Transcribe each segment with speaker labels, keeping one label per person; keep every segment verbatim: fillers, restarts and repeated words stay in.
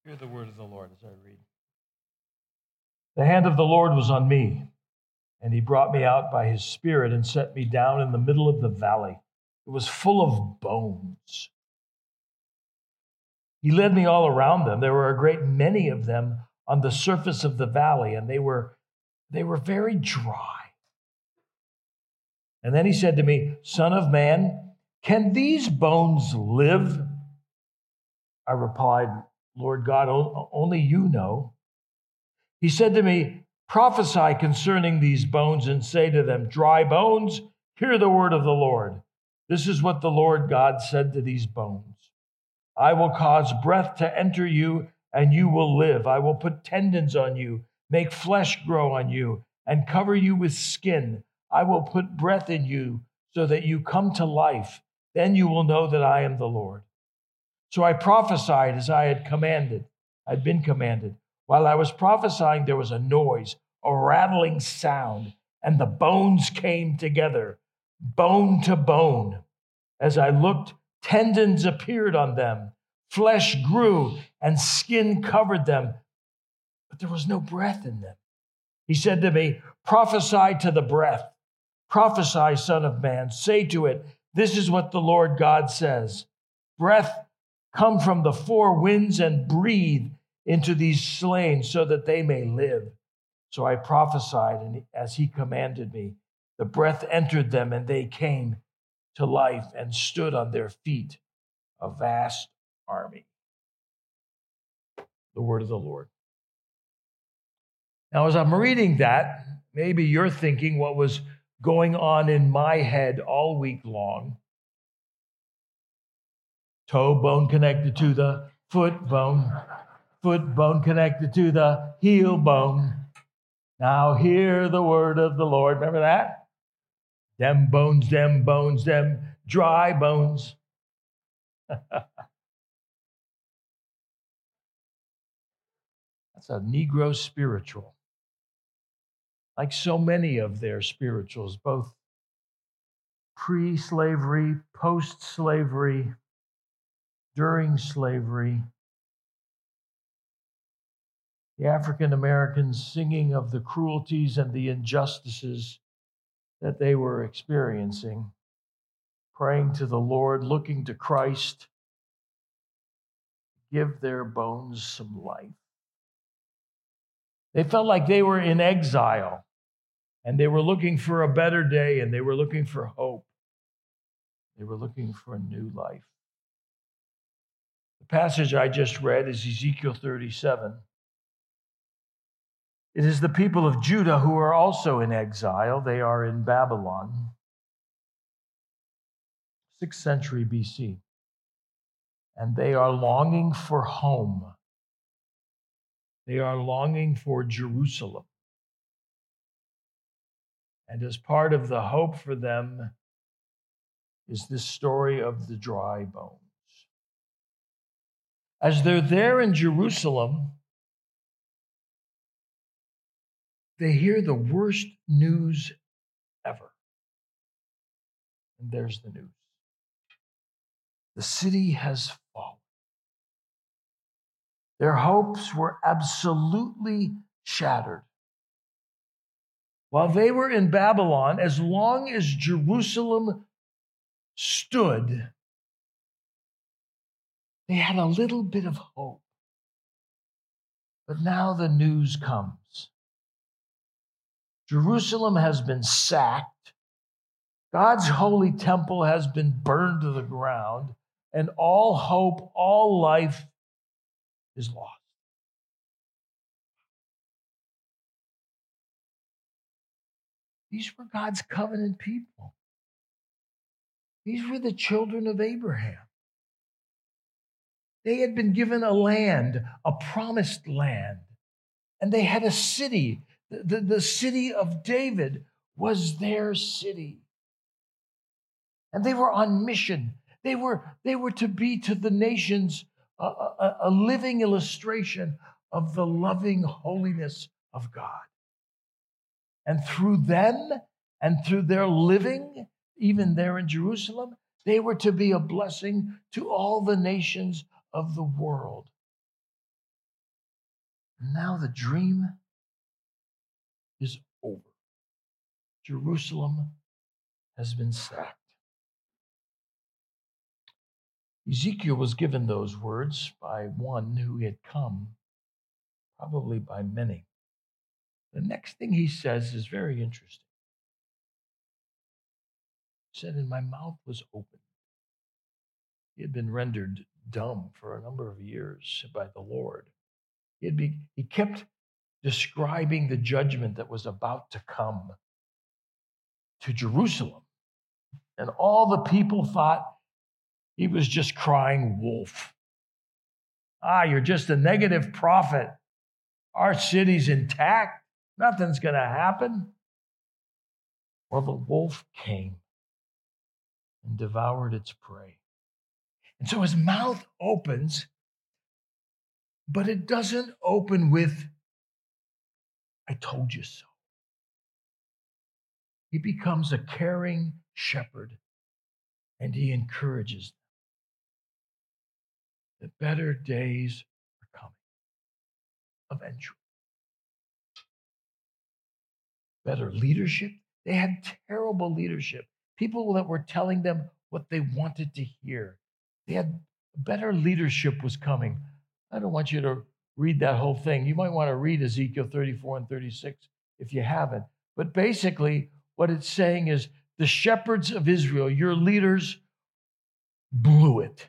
Speaker 1: Hear the word of the Lord as I read. The hand of the Lord was on me, and he brought me out by his Spirit and set me down in the middle of the valley. It was full of bones. He led me all around them. There were a great many of them on the surface of the valley, and they were, they were very dry. And then he said to me, Son of man, can these bones live? I replied, Lord God, only you know. He said to me, prophesy concerning these bones and say to them, dry bones, hear the word of the Lord. This is what the Lord God said to these bones. I will cause breath to enter you, and you will live. I will put tendons on you, make flesh grow on you, and cover you with skin. I will put breath in you so that you come to life. Then you will know that I am the Lord. So I prophesied as I had commanded, I'd been commanded. While I was prophesying, there was a noise, a rattling sound, and the bones came together, bone to bone. As I looked, tendons appeared on them, flesh grew, and skin covered them, but there was no breath in them. He said to me, prophesy to the breath. Prophesy, Son of Man. Say to it, this is what the Lord God says. Breath, come from the four winds and breathe into these slain so that they may live. So I prophesied, and as he commanded me, the breath entered them, and they came to life and stood on their feet, a vast army. The word of the Lord. Now, as I'm reading that, maybe you're thinking what was going on in my head all week long. Toe bone connected to the foot bone, foot bone connected to the heel bone. Now hear the word of the Lord. Remember that? Them bones, them bones, them dry bones. That's a Negro spiritual. Like so many of their spirituals, both pre-slavery, post-slavery, during slavery, the African Americans singing of the cruelties and the injustices that they were experiencing, praying to the Lord, looking to Christ, give their bones some life. They felt like they were in exile, and they were looking for a better day, and they were looking for hope. They were looking for a new life. The passage I just read is Ezekiel thirty-seven. It is the people of Judah who are also in exile. They are in Babylon, sixth century B C. And they are longing for home. They are longing for Jerusalem. And as part of the hope for them is this story of the dry bones. As they're there in Jerusalem, they hear the worst news ever. And there's the news. The city has fallen. Their hopes were absolutely shattered. While they were in Babylon, as long as Jerusalem stood, they had a little bit of hope. But now the news comes. Jerusalem has been sacked. God's holy temple has been burned to the ground, and all hope, all life is lost. These were God's covenant people. These were the children of Abraham. They had been given a land, a promised land, and they had a city. The, the, the city of David was their city. And they were on mission. They were, they were to be to the nations a, a, a living illustration of the loving holiness of God. And through them and through their living, even there in Jerusalem, they were to be a blessing to all the nations of the world. Now the dream is over. Jerusalem has been sacked. Ezekiel was given those words by one who had come, probably by many. The next thing he says is very interesting. He said, and my mouth was open. He had been rendered dumb for a number of years by the Lord. He, had be, he kept describing the judgment that was about to come to Jerusalem. And all the people thought he was just crying wolf. Ah, you're just a negative prophet. Our city's intact. Nothing's going to happen. Well, the wolf came and devoured its prey. And so his mouth opens, but it doesn't open with, I told you so. He becomes a caring shepherd, and he encourages them. The better days are coming, eventually. Better leadership. They had terrible leadership. People that were telling them what they wanted to hear. They had better leadership was coming. I don't want you to read that whole thing. You might want to read Ezekiel thirty-four and thirty-six if you haven't. But basically, what it's saying is the shepherds of Israel, your leaders, blew it.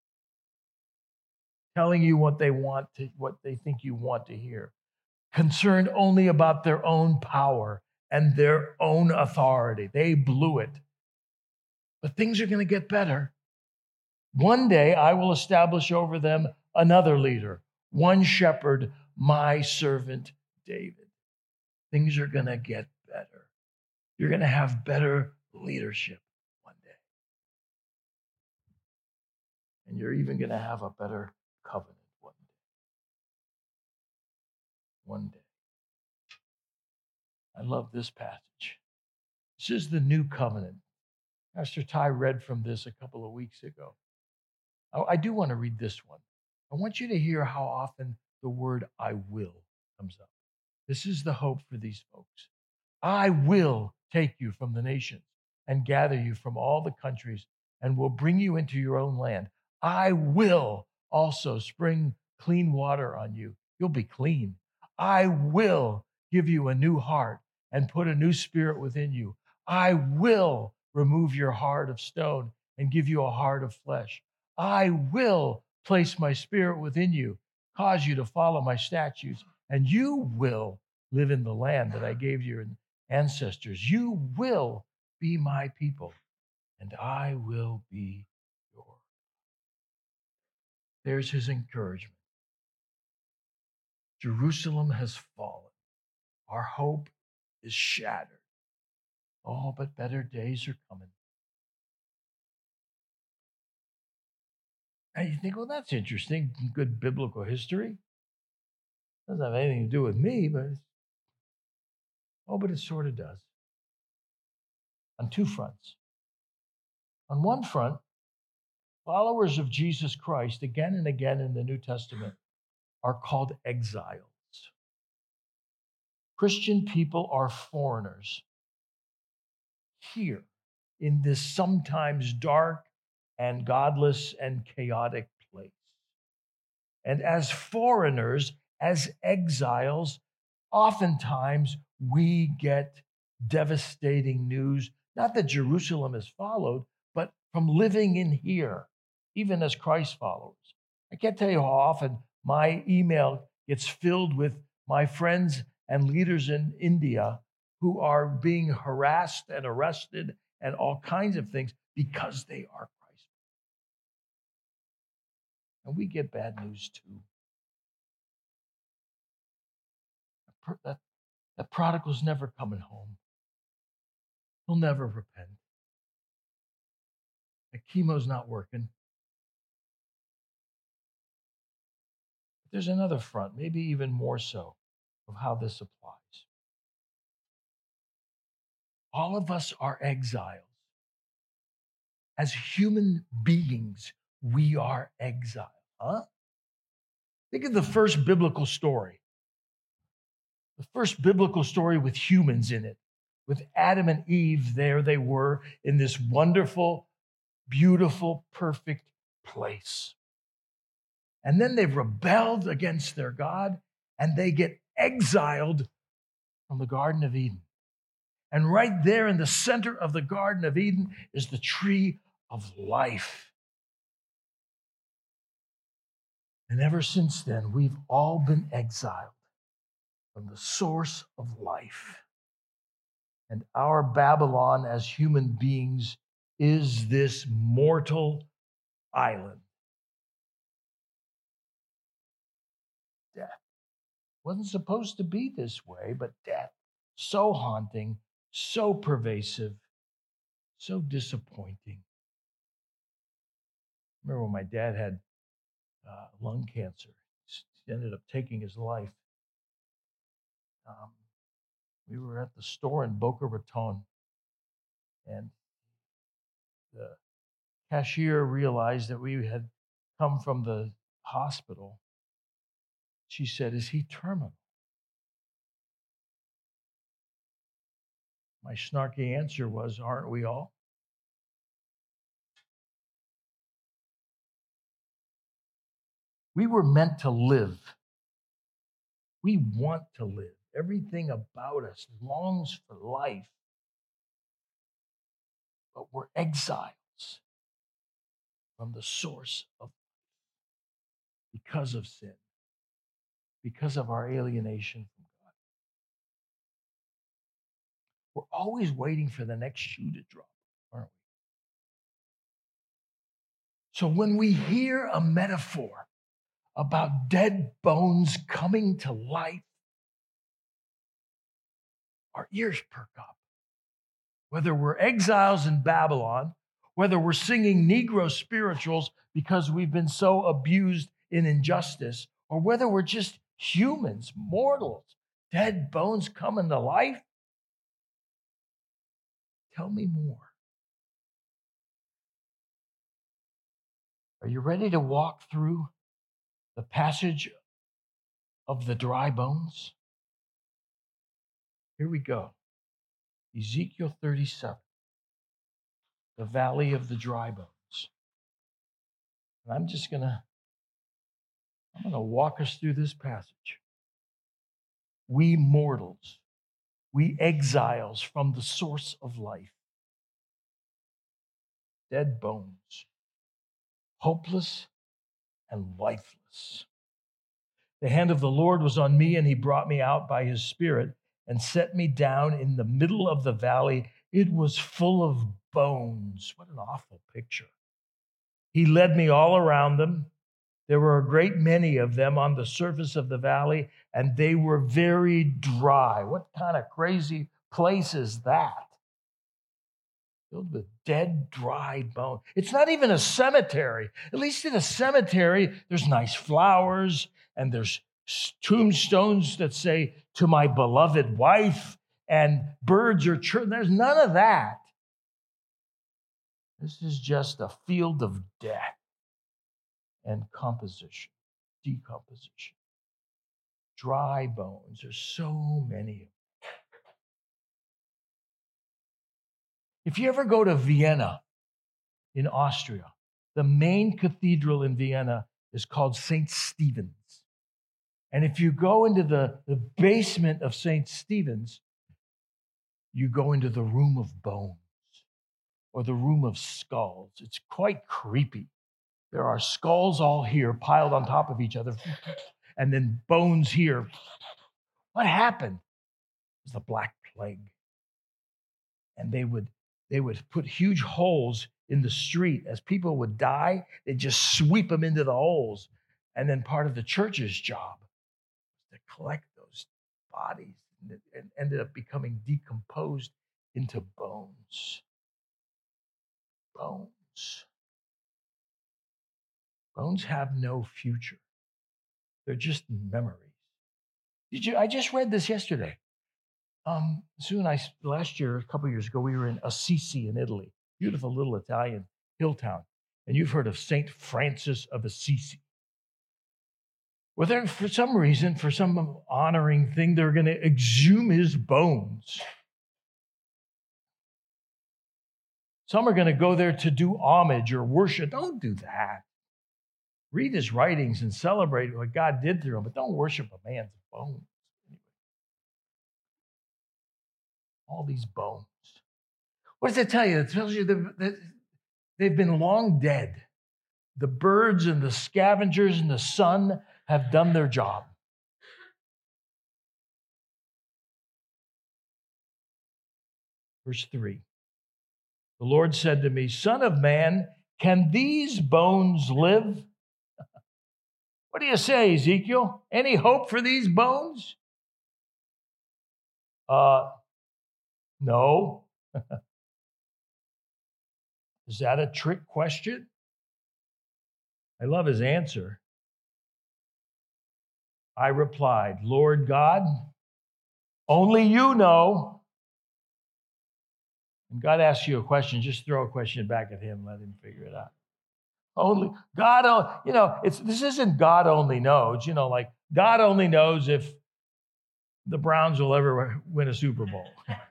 Speaker 1: Telling you what they want to, what they think you want to hear. Concerned only about their own power and their own authority. They blew it. But things are going to get better. One day I will establish over them another leader, one shepherd, my servant David. Things are going to get better. You're going to have better leadership one day. And you're even going to have a better covenant one day. One day. I love this passage. This is the new covenant. Pastor Ty read from this a couple of weeks ago. I do want to read this one. I want you to hear how often the word I will comes up. This is the hope for these folks. I will take you from the nations and gather you from all the countries and will bring you into your own land. I will also spring clean water on you. You'll be clean. I will give you a new heart and put a new spirit within you. I will remove your heart of stone and give you a heart of flesh. I will place my spirit within you, cause you to follow my statutes, and you will live in the land that I gave your ancestors. You will be my people, and I will be yours. There's his encouragement. Jerusalem has fallen. Our hope is shattered. Oh, but better days are coming. And you think, well, that's interesting. Good biblical history. Doesn't have anything to do with me, but it's, oh, but it sort of does. On two fronts. On one front, followers of Jesus Christ, again and again in the New Testament, are called exiles. Christian people are foreigners here in this sometimes dark and godless and chaotic place. And as foreigners, as exiles, oftentimes we get devastating news, not that Jerusalem is followed, but from living in here, even as Christ followers. I can't tell you how often my email gets filled with my friends and leaders in India who are being harassed and arrested and all kinds of things because they are Christ. And we get bad news too. That, that prodigal's never coming home. He'll never repent. The chemo's not working. But there's another front, maybe even more so, of how this applies. All of us are exiles. As human beings, we are exiles. Huh? Think of the first biblical story. The first biblical story with humans in it, with Adam and Eve, there they were in this wonderful, beautiful, perfect place. And then they've rebelled against their God, and they get exiled from the Garden of Eden. And right there in the center of the Garden of Eden is the tree of life. And ever since then, we've all been exiled from the source of life. And our Babylon as human beings is this mortal island. Death. Wasn't supposed to be this way, but death. So haunting, so pervasive, so disappointing. I remember when my dad had uh, lung cancer. He ended up taking his life. Um, we were at the store in Boca Raton, and the cashier realized that we had come from the hospital. She said, "Is he terminal?" My snarky answer was, "Aren't we all?" We were meant to live. We want to live. Everything about us longs for life. But we're exiles from the source of life because of sin, because of our alienation from God. We're always waiting for the next shoe to drop, aren't we? So when we hear a metaphor about dead bones coming to life, our ears perk up. Whether we're exiles in Babylon, whether we're singing Negro spirituals because we've been so abused in injustice, or whether we're just humans, mortals, dead bones coming to life, tell me more. Are you ready to walk through the passage of the dry bones? Here we go. Ezekiel thirty-seven, the valley of the dry bones. And I'm just going to I'm going to walk us through this passage. We mortals, we exiles from the source of life, dead bones, hopeless and lifeless. The hand of the Lord was on me, and he brought me out by his Spirit and set me down in the middle of the valley. It was full of bones. What an awful picture. He led me all around them. There were a great many of them on the surface of the valley, and they were very dry. What kind of crazy place is that? Filled with dead, dry bones. It's not even a cemetery. At least in a cemetery, there's nice flowers, and there's tombstones that say, "To my beloved wife," and birds are chirping. There's none of that. This is just a field of death and composition, decomposition. Dry bones. There's so many of them. If you ever go to Vienna in Austria, the main cathedral in Vienna is called Saint Stephen's. And if you go into the, the basement of Saint Stephen's, you go into the room of bones or the room of skulls. It's quite creepy. There are skulls all here piled on top of each other, and then bones here. What happened? It was the Black Plague. And they would, they would put huge holes in the street. As people would die, they'd just sweep them into the holes. And then part of the church's job was to collect those bodies, and it ended up becoming decomposed into bones. Bones. Bones have no future. They're just memories. Did you? I just read this yesterday. Um, Sue and I, last year, a couple of years ago, we were in Assisi in Italy, beautiful little Italian hill town. And you've heard of Saint Francis of Assisi. Well, then for some reason, for some honoring thing, they're going to exhume his bones. Some are going to go there to do homage or worship. Don't do that. Read his writings and celebrate what God did through him, but don't worship a man's bones. All these bones. What does it tell you? It tells you that they've been long dead. The birds and the scavengers and the sun have done their job. Verse three. The Lord said to me, Son of man, can these bones live? What do you say, Ezekiel? Any hope for these bones? Uh, no. Is that a trick question? I love his answer. I replied, Lord God, only you know. And God asks you a question, just throw a question back at him, let him figure it out. Only God, you know, it's this isn't God only knows, you know, like God only knows if the Browns will ever win a Super Bowl.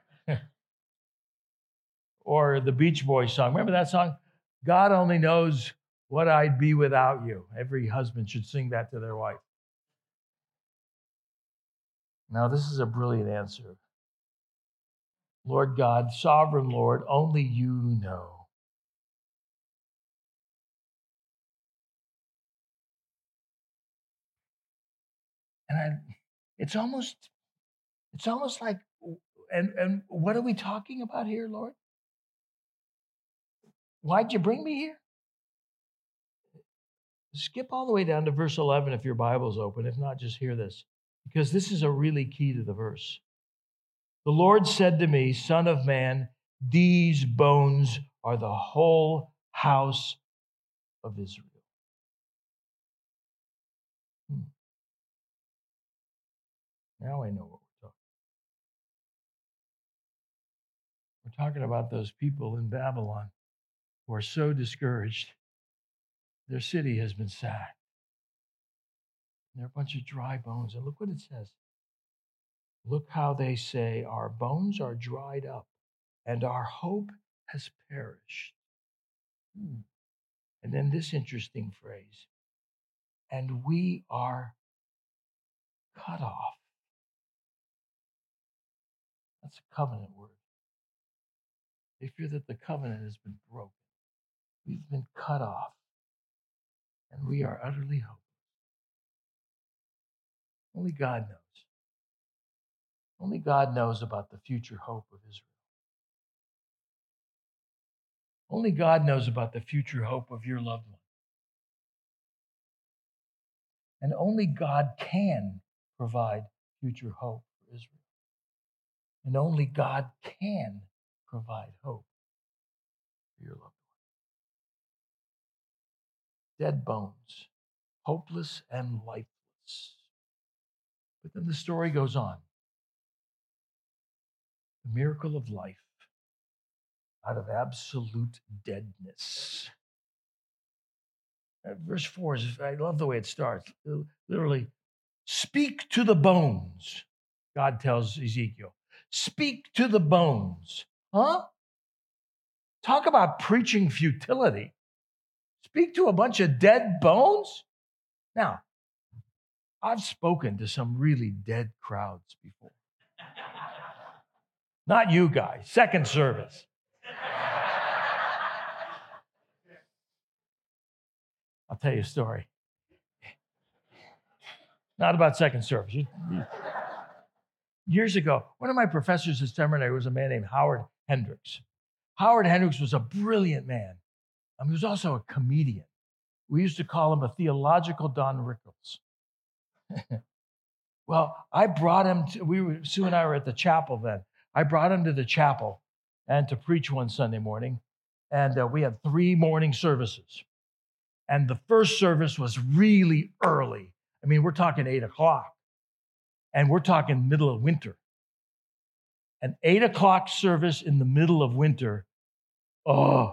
Speaker 1: Or the Beach Boys song. Remember that song? God only knows what I'd be without you. Every husband should sing that to their wife. Now, this is a brilliant answer. Lord God, sovereign Lord, only you know. And I, it's almost, it's almost like, and, and what are we talking about here, Lord? Why'd you bring me here? Skip all the way down to verse eleven if your Bible's open. If not, just hear this, because this is a really key to the verse. The Lord said to me, Son of man, these bones are the whole house of Israel. Hmm. Now I know what we're talking about. We're talking about those people in Babylon who are so discouraged. Their city has been sacked. They're a bunch of dry bones. And look what it says. Look how they say, our bones are dried up and our hope has perished. Hmm. And then this interesting phrase, and we are cut off. That's a covenant word. They fear that the covenant has been broken. We've been cut off, and we are utterly hopeless. Only God knows. Only God knows about the future hope of Israel. Only God knows about the future hope of your loved one. And only God can provide future hope for Israel. And only God can provide hope for your loved one. Dead bones, hopeless and lifeless. But then the story goes on. The miracle of life out of absolute deadness. Uh, verse four is, I love the way it starts. Literally, speak to the bones, God tells Ezekiel. Speak to the bones. Huh? Talk about preaching futility. Speak to a bunch of dead bones? Now, I've spoken to some really dead crowds before. Not you guys, second service. I'll tell you a story. Not about second service. Years ago, one of my professors at seminary was a man named Howard Hendricks. Howard Hendricks was a brilliant man. I mean, he was also a comedian. We used to call him a theological Don Rickles. Well, I brought him to, we were, Sue and I were at the chapel then. I brought him to the chapel and to preach one Sunday morning. And uh, we had three morning services. And the first service was really early. I mean, we're talking eight o'clock. And we're talking middle of winter. An eight o'clock service in the middle of winter, oh,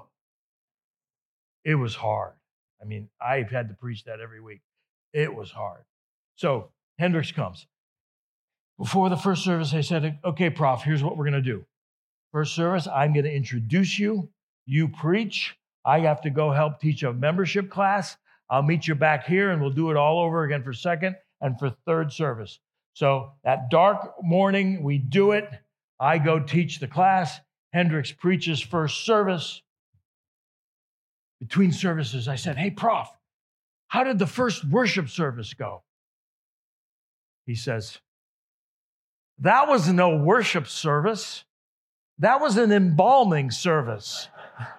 Speaker 1: it was hard. I mean, I've had to preach that every week. It was hard. So Hendricks comes. Before the first service, I said, okay, Prof, here's what we're going to do. First service, I'm going to introduce you. You preach. I have to go help teach a membership class. I'll meet you back here, and we'll do it all over again for second and for third service. So that dark morning, we do it. I go teach the class. Hendricks preaches first service. Between services, I said, hey, Prof, how did the first worship service go? He says, that was no worship service. That was an embalming service.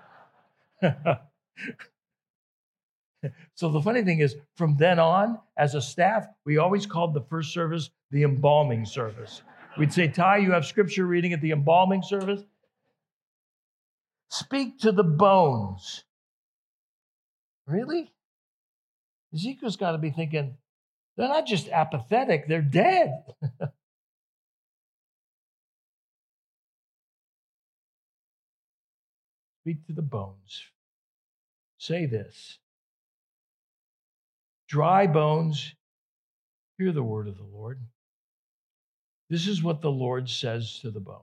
Speaker 1: So the funny thing is, from then on, as a staff, we always called the first service the embalming service. We'd say, Ty, you have scripture reading at the embalming service? Speak to the bones. Really? Ezekiel's got to be thinking, they're not just apathetic, they're dead. Speak to the bones. Say this. Dry bones, hear the word of the Lord. This is what the Lord says to the bones.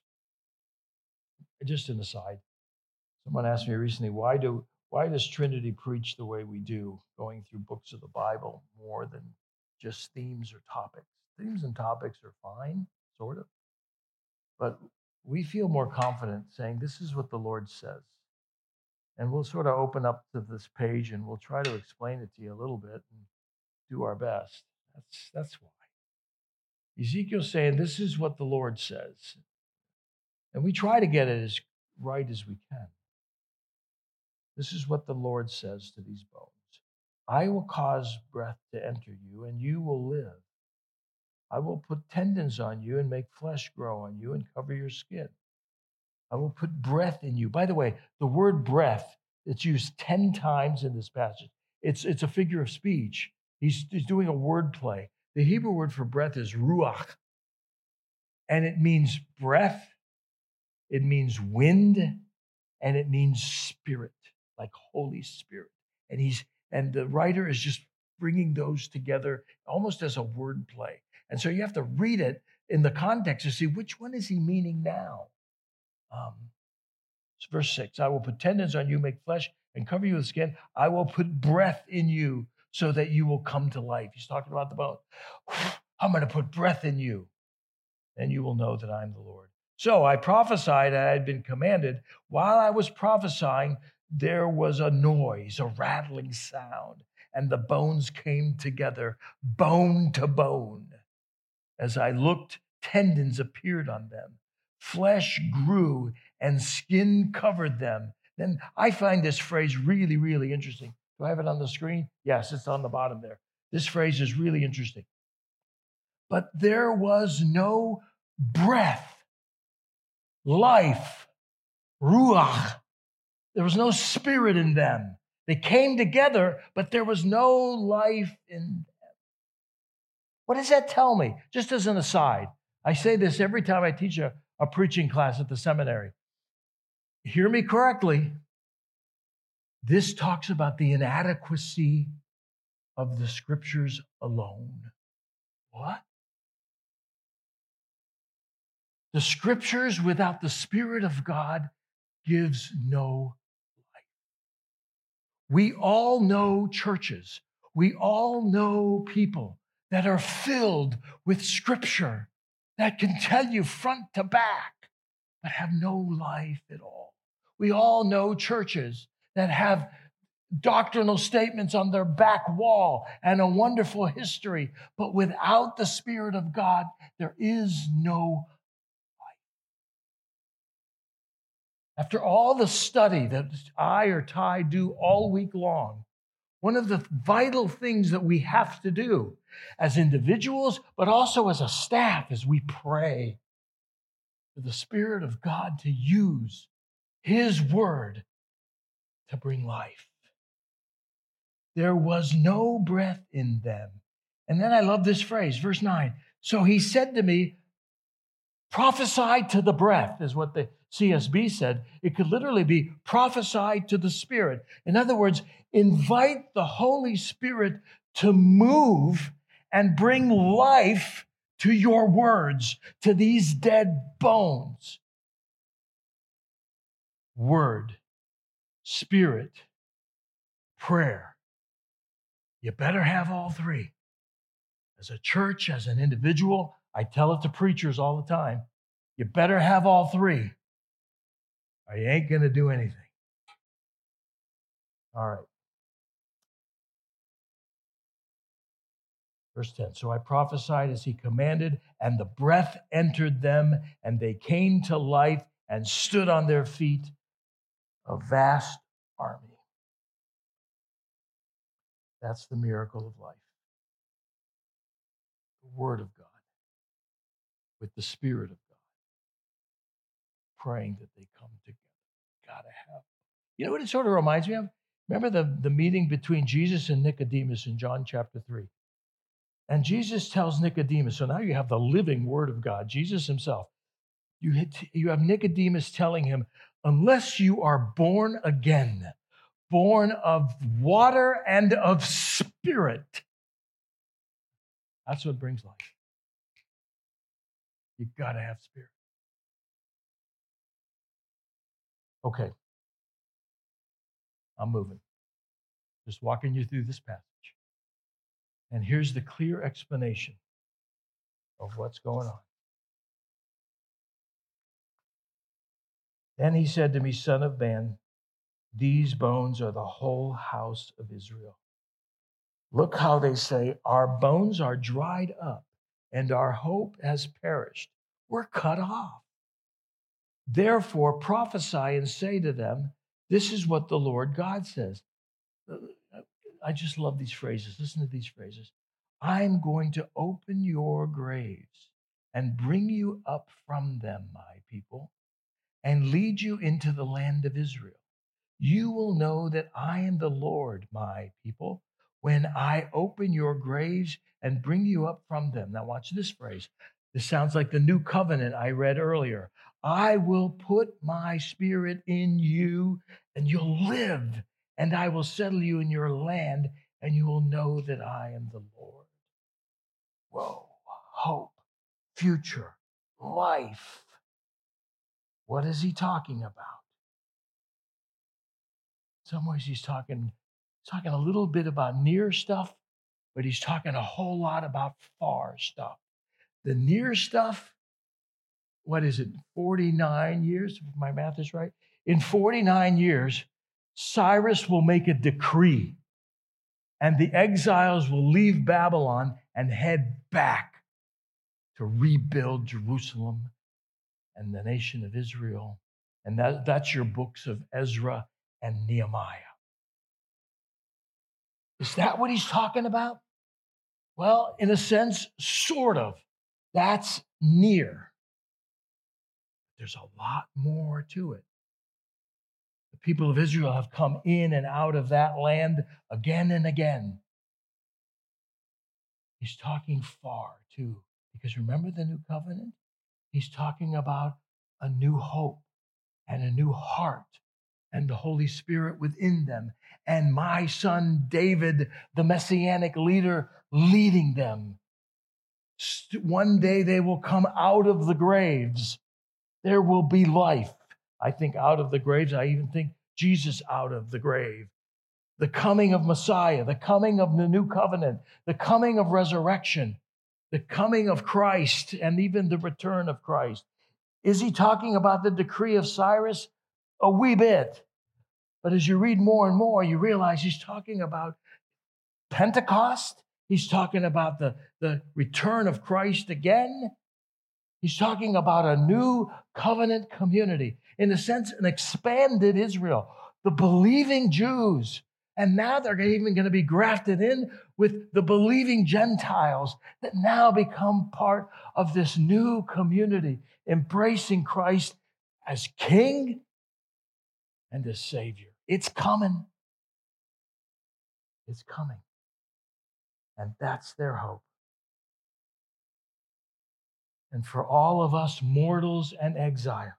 Speaker 1: Just an aside, someone asked me recently, why do why does Trinity preach the way we do, going through books of the Bible more than just themes or topics? Themes and topics are fine, sort of. But we feel more confident saying, this is what the Lord says. And we'll sort of open up to this page and we'll try to explain it to you a little bit and do our best. That's, that's why. Ezekiel's saying, this is what the Lord says. And we try to get it as right as we can. This is what the Lord says to these bones. I will cause breath to enter you, and you will live. I will put tendons on you and make flesh grow on you and cover your skin. I will put breath in you. By the way, the word breath, it's used ten times in this passage. It's, it's a figure of speech. He's, he's doing a word play. The Hebrew word for breath is ruach, and it means breath, it means wind, and it means spirit, like Holy Spirit. And he's and the writer is just bringing those together almost as a word play. And so you have to read it in the context to see which one is he meaning now. Um, it's verse six, I will put tendons on you, make flesh, and cover you with skin. I will put breath in you so that you will come to life. He's talking about the bone. I'm going to put breath in you, and you will know that I'm the Lord. So I prophesied, I had been commanded. While I was prophesying, there was a noise, a rattling sound, and the bones came together, bone to bone. As I looked, tendons appeared on them. Flesh grew and skin covered them. Then I find this phrase really, really interesting. Do I have it on the screen? Yes, it's on the bottom there. This phrase is really interesting. But there was no breath, life, ruach. There was no spirit in them. They came together, but there was no life in them. What does that tell me? Just as an aside, I say this every time I teach a, a preaching class at the seminary. Hear me correctly. This talks about the inadequacy of the scriptures alone. What? The scriptures without the Spirit of God gives no life. We all know churches. We all know people that are filled with scripture that can tell you front to back, but have no life at all. We all know churches that have doctrinal statements on their back wall and a wonderful history, but without the Spirit of God, there is no life. After all the study that I or Ty do all week long, one of the vital things that we have to do as individuals, but also as a staff, is we pray for the Spirit of God to use His word to bring life. There was no breath in them. And then I love this phrase, verse nine. So he said to me, prophesy to the breath, is what the C S B said. It could literally be prophesy to the Spirit. In other words, invite the Holy Spirit to move and bring life to your words, to these dead bones. Word, spirit, prayer. You better have all three. As a church, as an individual, I tell it to preachers all the time. You better have all three, or you ain't going to do anything. All right. Verse ten, so I prophesied as he commanded, and the breath entered them, and they came to life and stood on their feet, a vast army. That's the miracle of life. The Word of God with the Spirit of God, praying that they come together. Gotta have. You know what it sort of reminds me of? Remember the, the meeting between Jesus and Nicodemus in John chapter three? And Jesus tells Nicodemus, so now you have the living Word of God, Jesus himself. You, hit, you have Nicodemus telling him, unless you are born again, born of water and of spirit, that's what brings life. You've got to have spirit. Okay. I'm moving. Just walking you through this passage. And here's the clear explanation of what's going on. Then he said to me, Son of man, these bones are the whole house of Israel. Look how they say, our bones are dried up and our hope has perished. We're cut off. Therefore prophesy and say to them, this is what the Lord God says. I just love these phrases. Listen to these phrases. I'm going to open your graves and bring you up from them, my people, and lead you into the land of Israel. You will know that I am the Lord, my people, when I open your graves and bring you up from them. Now watch this phrase. This sounds like the new covenant I read earlier. I will put my spirit in you and you'll live, and I will settle you in your land, and you will know that I am the Lord. Whoa, hope, future, life. What is he talking about? In some ways, he's talking, talking a little bit about near stuff, but he's talking a whole lot about far stuff. The near stuff, what is it, forty-nine years, if my math is right? In forty-nine years, Cyrus will make a decree, and the exiles will leave Babylon and head back to rebuild Jerusalem and the nation of Israel. And that, that's your books of Ezra and Nehemiah. Is that what he's talking about? Well, in a sense, sort of. That's near. There's a lot more to it. The people of Israel have come in and out of that land again and again. He's talking far, too, because remember the new covenant? He's talking about a new hope and a new heart and the Holy Spirit within them, and my son David, the messianic leader, leading them. One day they will come out of the graves. There will be life. I think out of the graves, I even think Jesus out of the grave. The coming of Messiah, the coming of the new covenant, the coming of resurrection, the coming of Christ, and even the return of Christ. Is he talking about the decree of Cyrus? A wee bit. But as you read more and more, you realize he's talking about Pentecost. He's talking about the, the return of Christ again. He's talking about a new covenant community. In a sense, an expanded Israel. The believing Jews. And now they're even going to be grafted in with the believing Gentiles that now become part of this new community, embracing Christ as King and as Savior. It's coming. It's coming. And that's their hope. And for all of us mortals and exiles,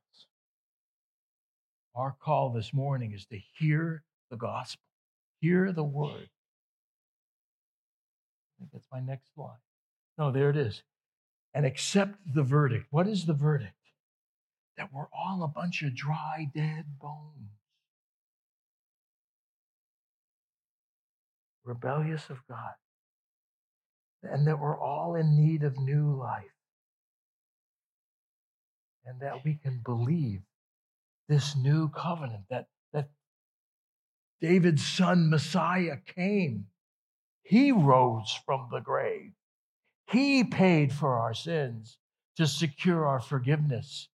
Speaker 1: our call this morning is to hear the gospel, hear the word. think that's my next slide. No, there it is. And accept the verdict. What is the verdict? That we're all a bunch of dry, dead bones. Rebellious of God. And that we're all in need of new life. And that we can believe this new covenant, that, that David's son Messiah came. He rose from the grave. He paid for our sins to secure our forgiveness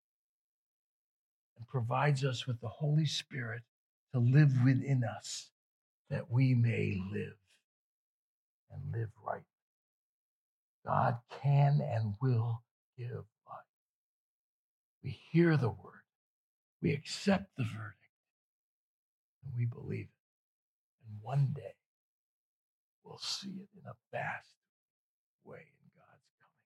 Speaker 1: and provides us with the Holy Spirit to live within us that we may live and live right. God can and will give life. We hear the word. We accept the verdict. And we believe it. And one day, we'll see it in a vast way in God's coming.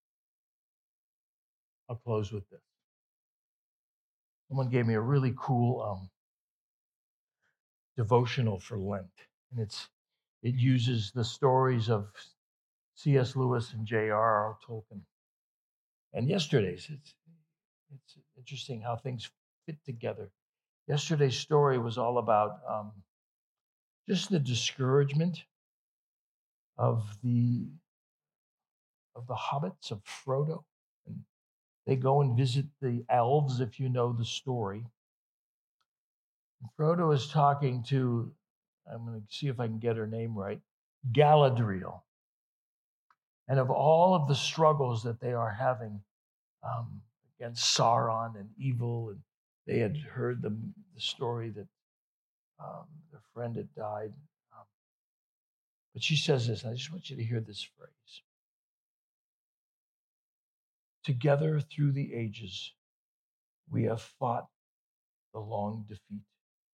Speaker 1: I'll close with this. Someone gave me a really cool um, devotional for Lent, and it's it uses the stories of C S Lewis and J R R Tolkien. And yesterday's, it's it's interesting how things fit together. Yesterday's story was all about um, just the discouragement of the of the hobbits of Frodo. And they go and visit the elves, if you know the story. And Frodo is talking to, I'm going to see if I can get her name right, Galadriel. And of all of the struggles that they are having um, against Sauron and evil, and they had heard the, the story that um, their friend had died. Um, but she says this, and I just want you to hear this phrase. Together through the ages, we have fought the long defeat.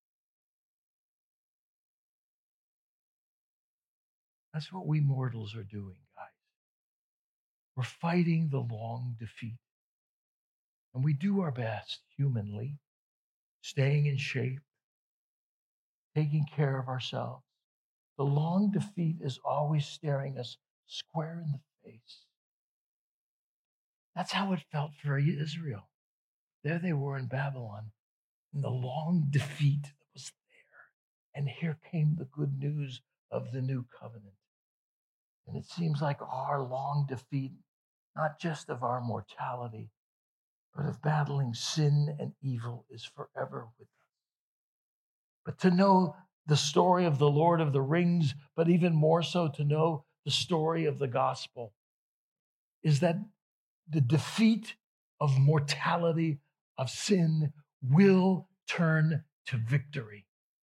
Speaker 1: That's what we mortals are doing, guys. We're fighting the long defeat. And we do our best humanly, staying in shape, taking care of ourselves. The long defeat is always staring us square in the face. That's how it felt for Israel. There they were in Babylon, in the long defeat that was there. And here came the good news of the new covenant. And it seems like our long defeat, not just of our mortality, but of battling sin and evil, is forever with us. But to know the story of the Lord of the Rings, but even more so to know the story of the gospel, is that the defeat of mortality, of sin, will turn to victory.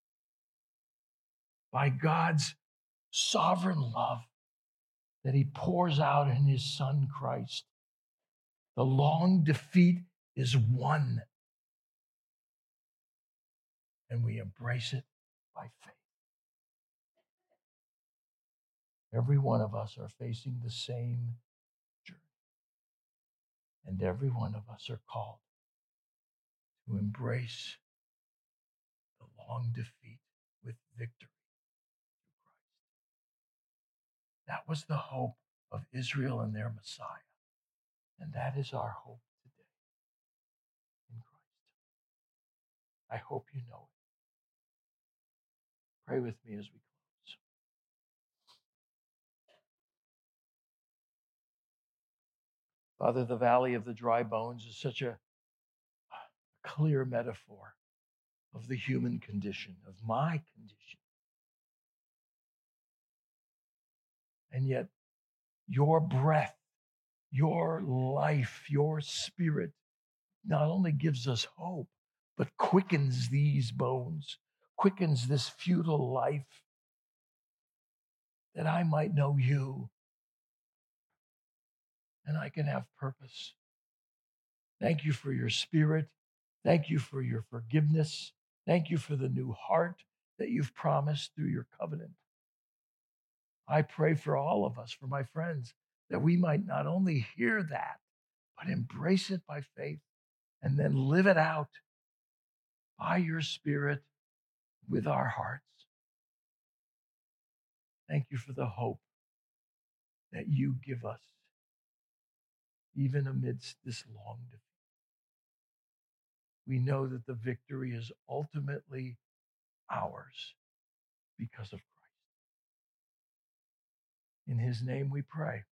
Speaker 1: By God's sovereign love that he pours out in his Son Christ, the long defeat is won. And we embrace it by faith. Every one of us are facing the same journey. And every one of us are called to embrace the long defeat with victory through Christ. That was the hope of Israel and their Messiah. And that is our hope today in Christ. I hope you know it. Pray with me as we close. Father, the valley of the dry bones is such a clear metaphor of the human condition, of my condition. And yet, your breath, your life, your spirit not only gives us hope, but quickens these bones, quickens this futile life, that I might know you and I can have purpose. Thank you for your spirit. Thank you for your forgiveness. Thank you for the new heart that you've promised through your covenant. I pray for all of us, for my friends, that we might not only hear that, but embrace it by faith and then live it out by your Spirit with our hearts. Thank you for the hope that you give us, even amidst this long defeat. We know that the victory is ultimately ours because of Christ. In his name we pray.